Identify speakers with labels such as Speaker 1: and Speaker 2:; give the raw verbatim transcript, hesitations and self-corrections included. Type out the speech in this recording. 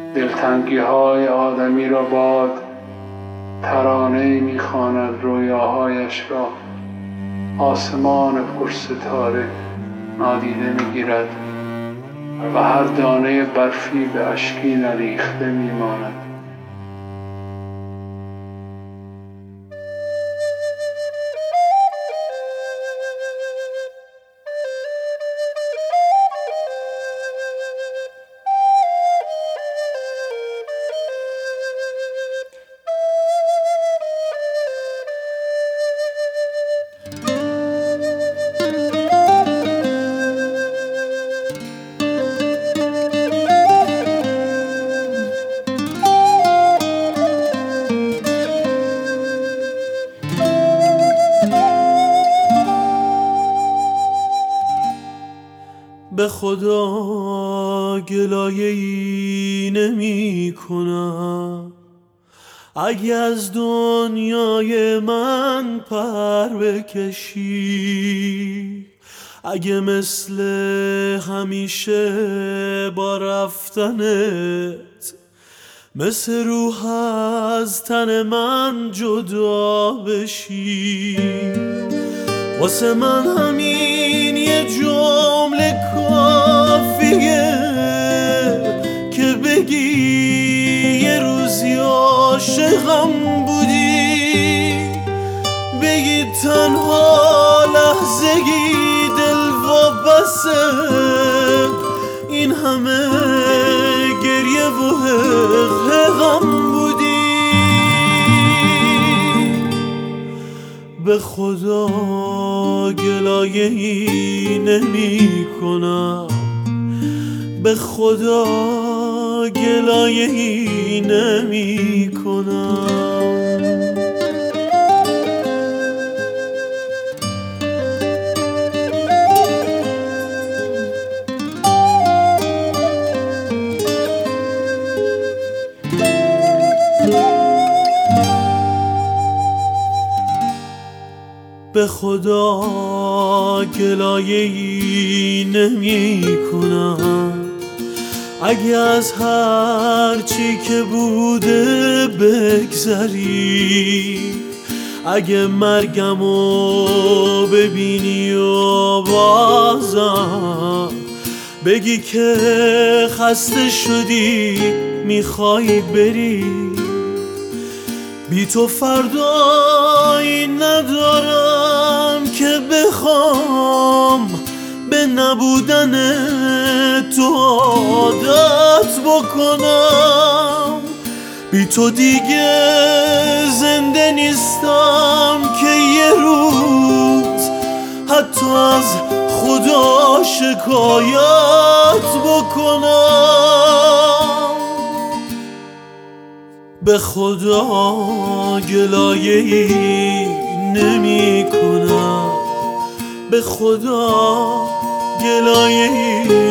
Speaker 1: دلتنگی های آدمی را باد ترانه میخواند، رویاهایش را آسمان پرستاره نادیده میگیرد و هر دانه برفی به اشکی نریخته میماند.
Speaker 2: به خدا گلایه‌ای نمی کنم اگه از دنیای من پر بکشی، اگه مثل همیشه با رفتنت مثل روح از تن من جدا بشی. واسه من همین یه جمله کافیه که بگی یه روزی عاشقم بودی، بگی تنها لحظه‌ای دل وابسته این همه گریه و حقم بودی. به خدا گلایه‌ای نمی کنم، به خدا گلایه‌ای نمی کنم. به خدا گلایه‌ای نمی کنم اگه از هر چی که بوده بگذری، اگه مرگمو ببینی و بازم بگی که خسته شدی میخوای بری. بی تو فردایی ندارم که بخوام به نبودن تو عادت بکنم. بی تو دیگه زنده نیستم که یه روز حتی از خدا شکایت بکنم. به خدا گلایه‌ای نمی کنم، به خدا گلایه‌ای